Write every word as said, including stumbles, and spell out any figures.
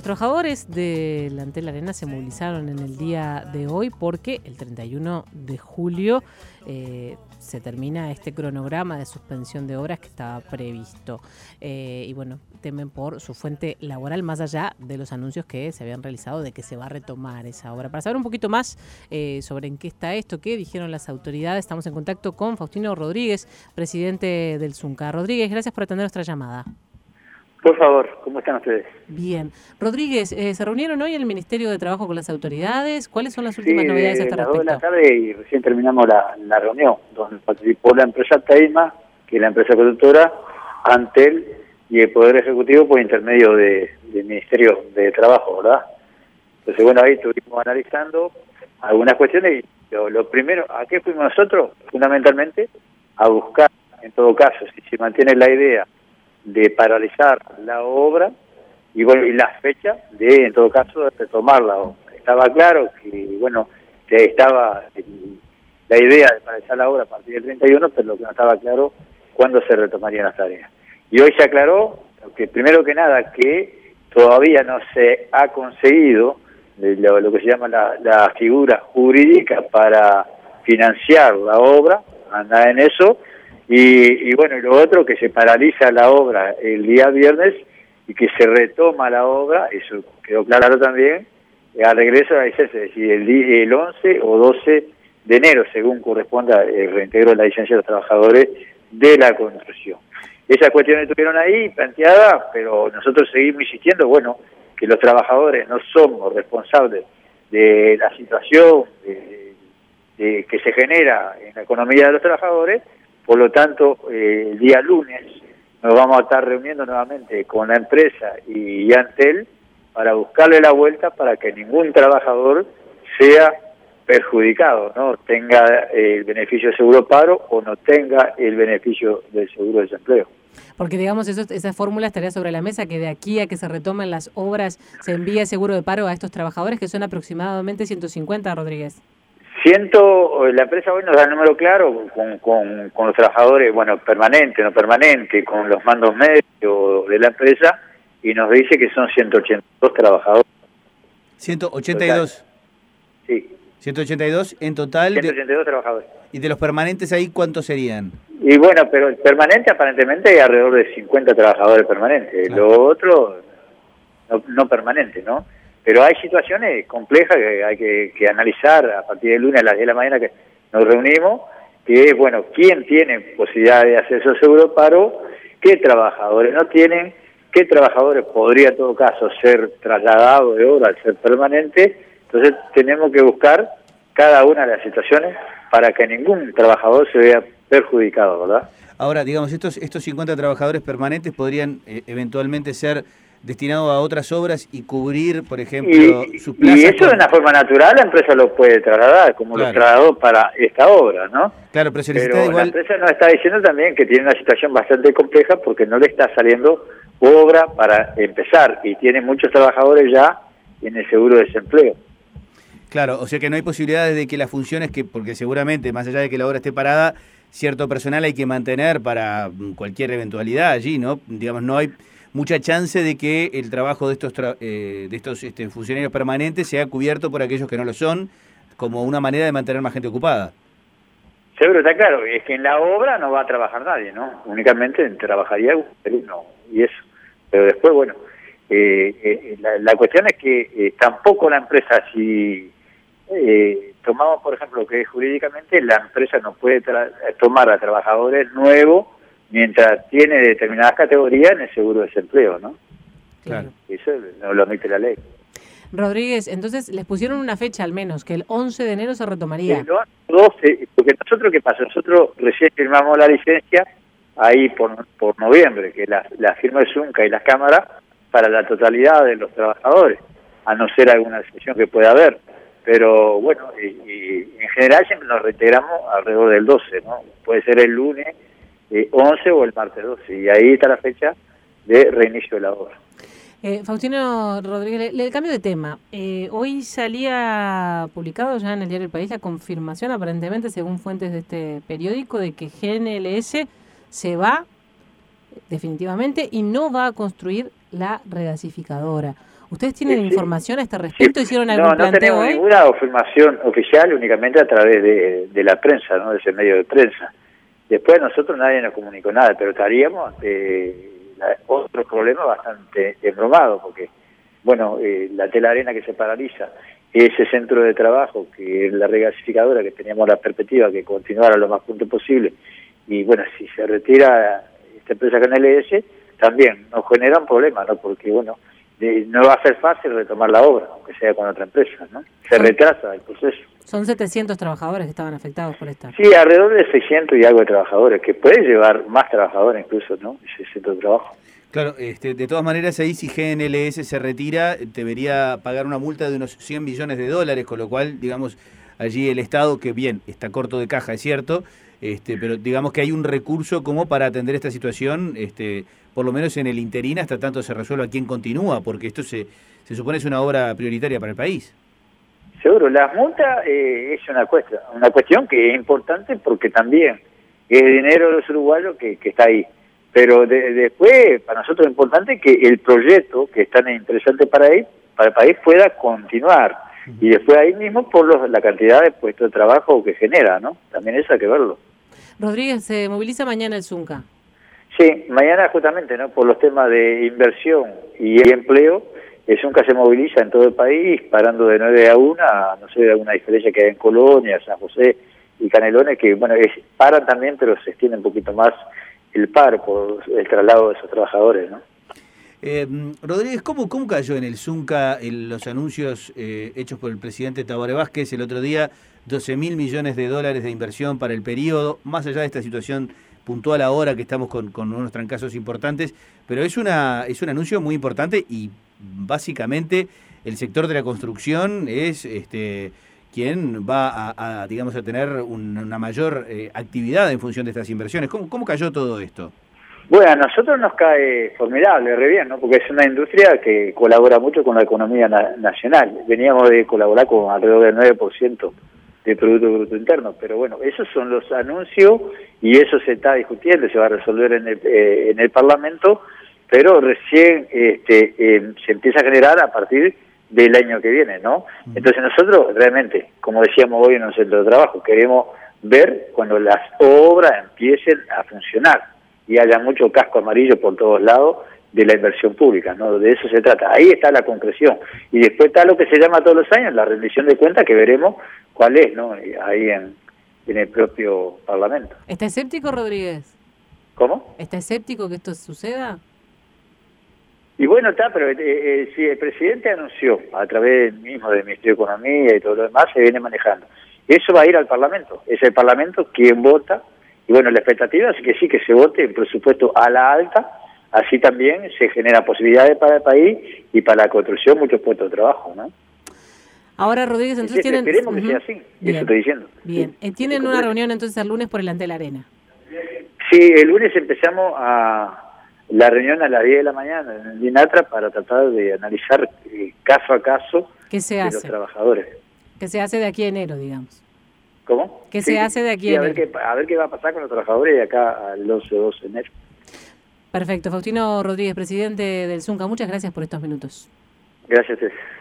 Los trabajadores del Antel Arena se movilizaron en el día de hoy porque el treinta y uno de julio eh, se termina este cronograma de suspensión de obras que estaba previsto. Eh, y bueno, temen por su fuente laboral, más allá de los anuncios que se habían realizado de que se va a retomar esa obra. Para saber un poquito más eh, sobre en qué está esto, qué dijeron las autoridades, estamos en contacto con Faustino Rodríguez, presidente del Zunca. Rodríguez, gracias por atender nuestra llamada. Por favor, ¿cómo están ustedes? Bien. Rodríguez, eh, ¿se reunieron hoy en el Ministerio de Trabajo con las autoridades? ¿Cuáles son las últimas sí, novedades a este respecto? Sí, respecto? de la tarde y recién terminamos la, la reunión, donde participó la empresa Teima, que es la empresa productora, Antel y el Poder Ejecutivo por intermedio de, del Ministerio de Trabajo, ¿verdad? Entonces, bueno, ahí estuvimos analizando algunas cuestiones y lo, lo primero, ¿a qué fuimos nosotros? Fundamentalmente, a buscar, en todo caso, si se mantiene la idea de paralizar la obra y bueno y la fecha de en todo caso de retomar la obra. Estaba claro que bueno que estaba la idea de paralizar la obra a partir del treinta y uno, pero lo que no estaba claro cuándo se retomarían las tareas. Y hoy se aclaró que primero que nada que todavía no se ha conseguido lo, lo que se llama la, la figura jurídica para financiar la obra, anda en eso. Y, y bueno, y lo otro, que se paraliza la obra el día viernes y que se retoma la obra, eso quedó claro también, al regreso a ese, es decir, el, el once o doce de enero, según corresponda el reintegro de la licencia de los trabajadores de la construcción. Esas cuestiones estuvieron ahí planteadas, pero nosotros seguimos insistiendo, bueno, que los trabajadores no somos responsables de la situación de, de, de, que se genera en la economía de los trabajadores. Por lo tanto, eh, el día lunes nos vamos a estar reuniendo nuevamente con la empresa y Antel para buscarle la vuelta para que ningún trabajador sea perjudicado, no tenga el beneficio de seguro paro o no tenga el beneficio del seguro de desempleo. Porque digamos, eso, esa fórmula estaría sobre la mesa, que de aquí a que se retomen las obras se envíe seguro de paro a estos trabajadores, que son aproximadamente ciento cincuenta, Rodríguez. Siento, la empresa hoy nos da el número claro con, con, con los trabajadores, bueno, permanente, no permanente, con los mandos medios de la empresa, y nos dice que son ciento ochenta y dos trabajadores. ¿ciento ochenta y dos? Sí. ¿ciento ochenta y dos en total? ciento ochenta y dos de, trabajadores. ¿Y de los permanentes ahí cuántos serían? Y bueno, pero el permanente aparentemente hay alrededor de cincuenta trabajadores permanentes, claro. Lo otro no, no permanente, ¿no? Pero hay situaciones complejas que hay que, que analizar a partir del lunes a las diez de la mañana que nos reunimos, que es, bueno, quién tiene posibilidad de acceso al seguro paro, qué trabajadores no tienen, qué trabajadores podría en todo caso ser trasladados de obra al ser permanente. Entonces tenemos que buscar cada una de las situaciones para que ningún trabajador se vea perjudicado, ¿verdad? Ahora, digamos, estos estos cincuenta trabajadores permanentes podrían eh, eventualmente ser destinado a otras obras y cubrir, por ejemplo, y, sus plazas. Y eso con... de una forma natural la empresa lo puede trasladar, como claro. Lo trasladó para esta obra, ¿no? Claro, pero se pero necesita igual... la empresa nos está diciendo también que tiene una situación bastante compleja porque no le está saliendo obra para empezar y tiene muchos trabajadores ya en el seguro de desempleo. Claro, o sea que no hay posibilidades de que las funciones, que porque seguramente, más allá de que la obra esté parada, cierto personal hay que mantener para cualquier eventualidad allí, ¿no? Digamos, no hay mucha chance de que el trabajo de estos tra eh, de estos este, funcionarios permanentes sea cubierto por aquellos que no lo son, como una manera de mantener más gente ocupada. Seguro, está claro, es que en la obra no va a trabajar nadie, ¿no? Únicamente trabajaría uno y eso. Pero después, bueno, eh, eh, la, la cuestión es que eh, tampoco la empresa, si eh, tomamos, por ejemplo, que jurídicamente la empresa no puede tomar a trabajadores nuevos mientras tiene determinadas categorías en el seguro de desempleo, ¿no? Claro. Eso no lo admite la ley. Rodríguez, entonces les pusieron una fecha al menos, que el once de enero se retomaría. El doce, porque nosotros, ¿qué pasa? Nosotros recién firmamos la licencia ahí por, por noviembre, que la, la firma el Zunca y las cámaras para la totalidad de los trabajadores, a no ser alguna excepción que pueda haber. Pero bueno, y, y en general siempre nos reintegramos alrededor del doce, ¿no? Puede ser el lunes Eh, once o el martes doce, y ahí está la fecha de reinicio de la obra. Eh, Faustino Rodríguez, le, le cambio de tema. Eh, hoy salía publicado ya en el diario El País la confirmación, aparentemente, según fuentes de este periódico, de que G N L S se va definitivamente y no va a construir la regasificadora. ¿Ustedes tienen Sí, sí. información a este respecto? Sí. ¿Hicieron algún No, no planteo tenemos hoy? ninguna afirmación oficial, únicamente a través de, de la prensa, ¿no? De ese medio de prensa. Después a nosotros nadie nos comunicó nada, pero estaríamos ante la- otros problemas bastante embromados, porque, bueno, eh, la tela arena que se paraliza, ese centro de trabajo, que es la regasificadora, que teníamos la perspectiva que continuara lo más pronto posible, y bueno, si se retira esta empresa K N L S, también nos generan problemas, ¿no? Porque, bueno, de- no va a ser fácil retomar la obra, aunque sea con otra empresa, ¿no? Se Son- retrasa el proceso. Son setecientos trabajadores que estaban afectados por esta. Sí, alrededor de seiscientos y algo de trabajadores, que puede llevar más trabajadores incluso, ¿no? Ese centro de trabajo. Claro, este, de todas maneras ahí si G N L S se retira, debería pagar una multa de unos cien millones de dólares, con lo cual, digamos, allí el Estado, que bien, está corto de caja, es cierto, este, pero digamos que hay un recurso como para atender esta situación, este, por lo menos en el interín, hasta tanto se resuelva quién continúa, porque esto se, se supone es una obra prioritaria para el país. Seguro, las multas eh, es una cuestión, una cuestión que es importante porque también es dinero de los uruguayos que, que está ahí. Pero de, después, para nosotros es importante que el proyecto, que es tan interesante para, él, para el país, pueda continuar. Y después ahí mismo por los, la cantidad de puestos de trabajo que genera, ¿no? También eso hay que verlo. Rodríguez, se moviliza mañana el Zunca. Sí, mañana justamente, ¿no? Por los temas de inversión y empleo, el Zunca se moviliza en todo el país, parando de nueve a una, no sé, alguna diferencia que hay en Colonia, San José y Canelones, que, bueno, es, paran también, pero se extiende un poquito más el paro por el traslado de esos trabajadores, ¿no? Eh, Rodríguez, ¿cómo, ¿cómo cayó en el Zunca en los anuncios eh, hechos por el presidente Tabaré Vázquez el otro día? doce mil millones de dólares de inversión para el periodo, más allá de esta situación puntual ahora que estamos con, con unos trancazos importantes, pero es una es un anuncio muy importante y básicamente el sector de la construcción es este quien va a, a digamos a tener un, una mayor eh, actividad en función de estas inversiones. ¿Cómo, cómo cayó todo esto? Bueno, a nosotros nos cae formidable, re bien, ¿no? Porque es una industria que colabora mucho con la economía na nacional. Veníamos de colaborar con alrededor del nueve por ciento del Producto Bruto Interno, pero bueno, esos son los anuncios y eso se está discutiendo, se va a resolver en el, eh, en el Parlamento, pero recién este, eh, se empieza a generar a partir del año que viene, ¿no? Entonces nosotros realmente, como decíamos hoy en el centro de trabajo, queremos ver cuando las obras empiecen a funcionar y haya mucho casco amarillo por todos lados de la inversión pública, ¿no? De eso se trata. Ahí está la concreción. Y después está lo que se llama todos los años la rendición de cuentas, que veremos cuál es, ¿no? Ahí en, en el propio Parlamento. ¿Está escéptico, Rodríguez? ¿Cómo? ¿Está escéptico que esto suceda? Y bueno, está, pero eh, eh, si el presidente anunció a través mismo del Ministerio de Economía y todo lo demás, se viene manejando. Eso va a ir al Parlamento. Es el Parlamento quien vota. Y bueno, la expectativa es que sí, que se vote el presupuesto a la alta. Así también se generan posibilidades para el país y para la construcción muchos puestos de trabajo, ¿no? Ahora, Rodríguez, entonces Entonces, tienen... esperemos que uh-huh. sea así, Bien. eso estoy diciendo. Bien, Sí. eh, tienen una reunión entonces el lunes por el Antel Arena. Sí, el lunes empezamos a la reunión a las diez de la mañana en el DINATRA para tratar de analizar eh, caso a caso ¿Qué se de hace? los trabajadores. ¿Qué se hace de aquí a enero, digamos? ¿Cómo? ¿Qué se hace de aquí sí, a a ver enero? qué a ver qué va a pasar con los trabajadores de acá al once o doce de enero. Perfecto. Faustino Rodríguez, presidente del Zunca, muchas gracias por estos minutos. Gracias a ustedes.